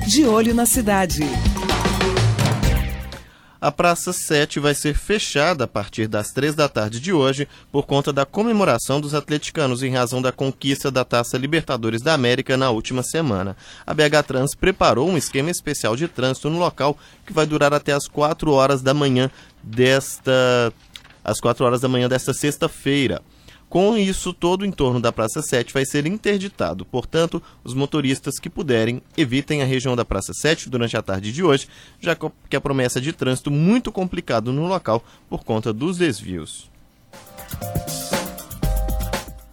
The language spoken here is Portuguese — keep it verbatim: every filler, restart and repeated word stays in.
De olho na cidade. A Praça sete vai ser fechada a partir das três da tarde de hoje por conta da comemoração dos atleticanos em razão da conquista da Taça Libertadores da América na última semana. A B H Trans preparou um esquema especial de trânsito no local que vai durar até as quatro horas da manhã desta, às quatro horas da manhã desta sexta-feira. Com isso, todo o entorno da Praça sete vai ser interditado. Portanto, os motoristas que puderem, evitem a região da Praça sete durante a tarde de hoje, já que a promessa de trânsito muito complicado no local por conta dos desvios.